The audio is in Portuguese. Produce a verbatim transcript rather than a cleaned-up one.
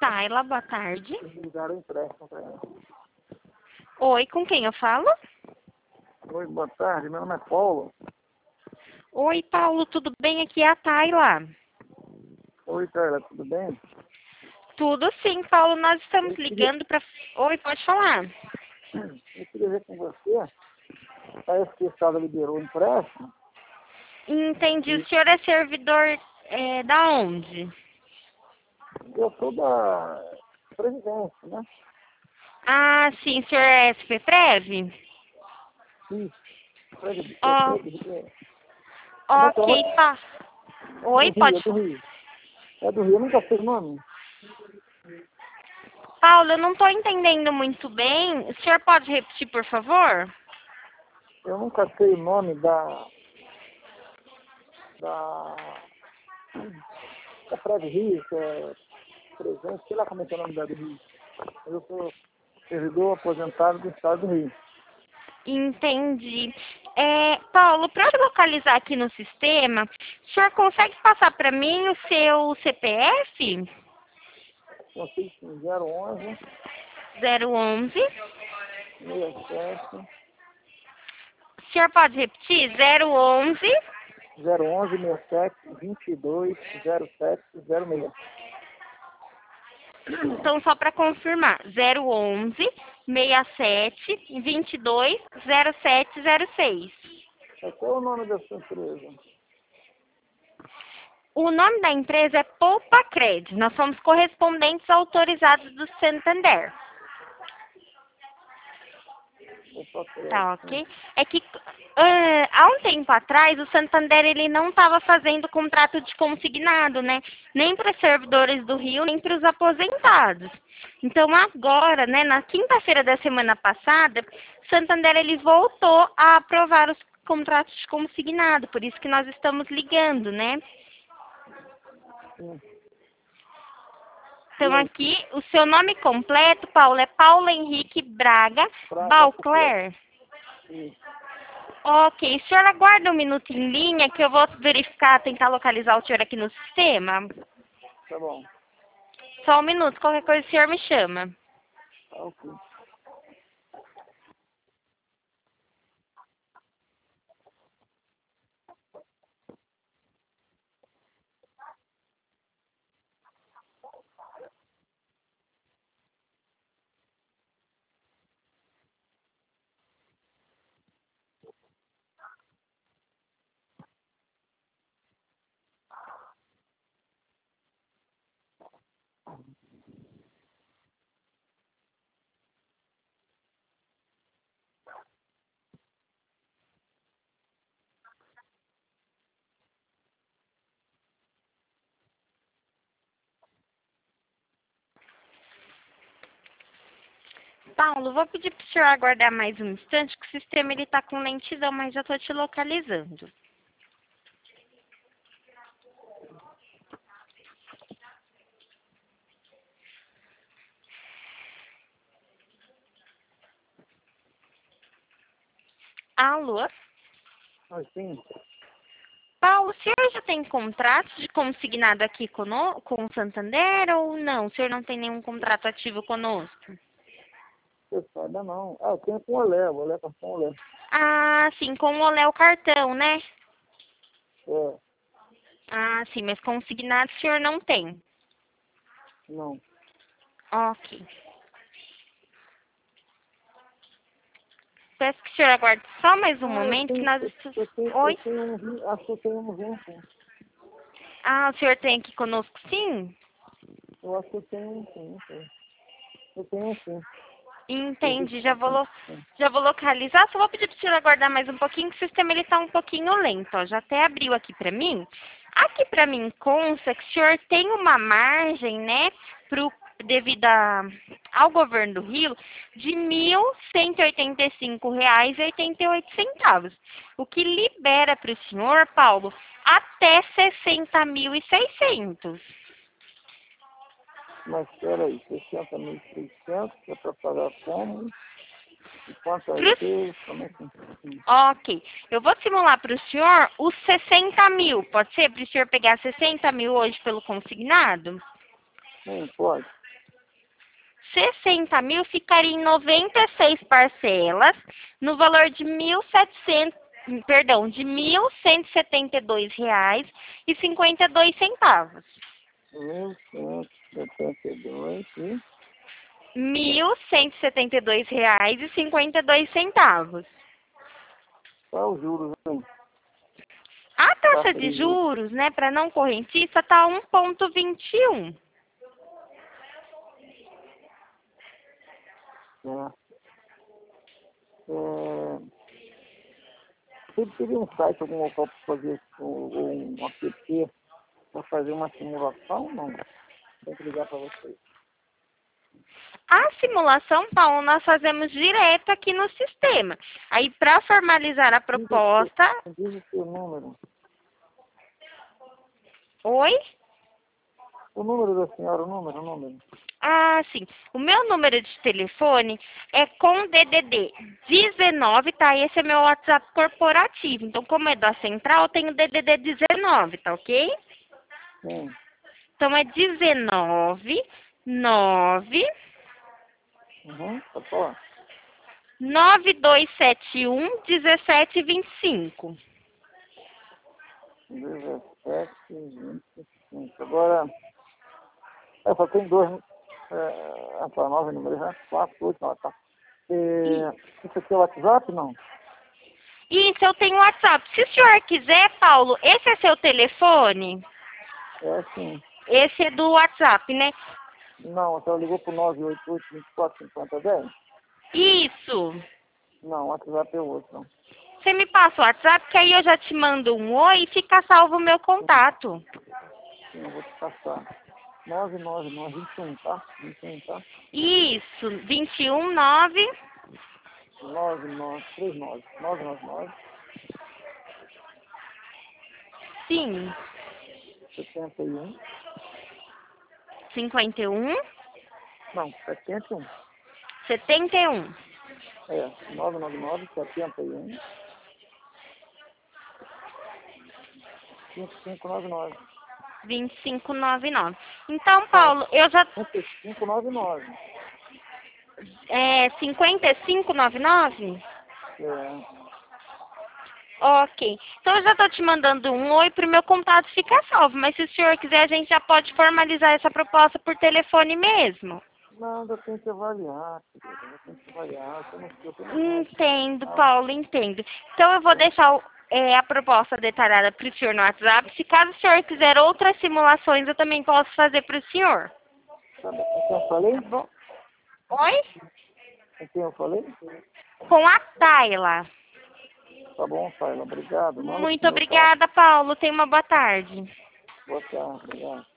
Taila, boa tarde. Ligaram o empréstimo para ela. Oi, com quem eu falo? Oi, boa tarde. Meu nome é Paulo. Oi, Paulo, tudo bem? Aqui é a Taila. Oi, Taila, tudo bem? Tudo sim, Paulo. Nós estamos Eu queria, ligando para... Oi, pode falar. eu queria ver com você. Parece que o Estado liberou o empréstimo. Entendi. E O senhor é servidor é, da onde? eu sou da Previdência, né? Ah, sim. O senhor é S P Prev? Sim. Previdência. Ó, É, como é que é o ok, nome? tá. Do Oi, Rio, pode é do falar. Rio. É do Rio, eu nunca sei o nome. Paulo, eu não estou entendendo muito bem. O senhor pode repetir, por favor? Eu nunca sei o nome da... Da... Da Prev Rio, que é presente, sei lá como é que é o nome da do Rio. Eu sou servidor aposentado do Estado do Rio. Entendi. É, Paulo, para eu localizar aqui no sistema, o senhor consegue passar para mim o seu C P F? Consigo sim, zero onze, zero onze. sessenta e sete, O senhor pode repetir? zero onze. zero onze, sessenta e sete, vinte e dois, zero sete, zero seis. Então, só para confirmar, zero onze, sessenta e sete, vinte e dois, zero sete zero seis. Qual é o nome da sua empresa? O nome da empresa é Poupa Cred. Nós somos correspondentes autorizados do Santander. Opa, Tá, crédito, sim. ok? É que ah, há um tempo atrás o Santander ele não estava fazendo contrato de consignado, né? Nem para servidores do Rio, nem para os aposentados. Então agora, né, na quinta-feira da semana passada, o Santander ele voltou a aprovar os contratos de consignado, por isso que nós estamos ligando, né? Sim. E Então aí, aqui, o seu nome completo, Paulo, é Paulo Henrique Braga Braga, Balcler. sim. Ok, o senhor aguarda um minuto em linha que eu vou verificar, tentar localizar o senhor aqui no sistema. Tá bom. Só um minuto, qualquer coisa o senhor me chama. Tá ok. Paulo, vou pedir para o senhor aguardar mais um instante, que o sistema ele está com lentidão, mas já estou te localizando. Alô? Ah, sim. Paulo, o senhor já tem contrato de consignado aqui cono- com o Santander ou não? O senhor não tem nenhum contrato ativo conosco? Você sabe, não. Ah, eu tenho com o Olé, o Olé cartão Olé. Ah, sim, com o Olé o cartão, né? É, Ah, sim, mas consignado o senhor não tem. não. Ok. Peço que o senhor aguarde só mais um Ah, eu momento que tenho, nós eu, estamos... eu tenho, eu Oi? tenho um, vi- acho que eu tenho um vinte. Ah, o senhor tem aqui conosco sim? Eu acho que eu tenho um sim, não sei. Eu tenho um sim. Eu vi- Entendi, já vou, lo- já vou localizar. Só vou pedir para o senhor aguardar mais um pouquinho, que o sistema ele está um pouquinho lento. Ó. Já até abriu aqui para mim. Aqui para mim consta que o senhor tem uma margem, né, pro, devido a, ao governo do Rio, de mil cento e oitenta e cinco reais e oitenta e oito centavos. O que libera para o senhor, Paulo, até sessenta mil e seiscentos. Mas espera aí, sessenta mil e seiscentos é para pagar como? E quanto a Pro juros? Como é que... Sim, Ok. Eu vou simular para o senhor os sessenta mil. Pode ser para o senhor pegar sessenta mil hoje pelo consignado? sim, pode. sessenta mil ficaria em noventa e seis parcelas, no valor de mil e setecentos, perdão, de mil cento e setenta e dois reais e cinquenta e dois centavos. mil cento e setenta e dois e... mil cento e setenta e dois reais e cinquenta e dois centavos. Qual os juros, hein? A taxa Taxa de de juros. juros, né, para não correntista, tá um vírgula vinte e um. É. É... Você teria um site, algum local para fazer, ou, ou um app para fazer uma simulação? Não. Tem que ligar para vocês. A simulação, Paulo, nós fazemos direto aqui no sistema. Aí, para formalizar a proposta... Diz o seu número. Oi? O número da senhora, o número, o número. Ah, sim. O meu número de telefone é com D D D dezenove, tá? Esse é meu WhatsApp corporativo. Então, como é da central, eu tenho D D D dezenove, tá ok? Sim. Então, é dezenove, nove, Uhum, pode falar. nove dois sete um, dezessete vinte e cinco. dezessete, vinte e cinco. Agora, é, só tem dois, é, para nove números, né? Quatro, oito, nove, tá. É, isso aqui é o WhatsApp, não? Isso, eu tenho WhatsApp. Se o senhor quiser, Paulo, esse é seu telefone? É sim. Esse é do WhatsApp, né? Não, a senhora ligou para o nove oito oito, vinte e quatro, cinquenta, dez? Isso. Não, o WhatsApp é outro, não. Você me passa o WhatsApp, que aí eu já te mando um oi e fica salvo o meu contato. Sim, eu vou te passar. nove nove nove, vinte e um, tá? vinte e um, tá? Isso, vinte e um, nove, nove nove três nove, nove nove nove, sim, setenta e um, cinquenta e um, não, setenta e um. setenta e um. É, nove nove nove, setenta e um, cinco cinco nove nove. vinte e cinco, noventa e nove. Então, Paulo, eu já... cinquenta e cinco noventa e nove. É cinquenta e cinco, noventa e nove? É, Ok. Então, eu já estou te mandando um oi para o meu contato ficar salvo. Mas se o senhor quiser, a gente já pode formalizar essa proposta por telefone mesmo. não, eu tenho que avaliar, querida, eu tenho que avaliar. Eu não sei, eu tenho Entendo, Paulo, entendo. Então, eu vou deixar o- é, a proposta detalhada para o senhor no WhatsApp. Se caso o senhor quiser outras simulações, eu também posso fazer para o senhor. Tá bom. Com quem eu falei? Tá bom? Oi? Com quem eu falei? Com a Tayla. Tá bom, Taila, obrigado. Manda pro Muito meu obrigada, Paulo. Tenha uma boa tarde. Boa tarde, obrigado.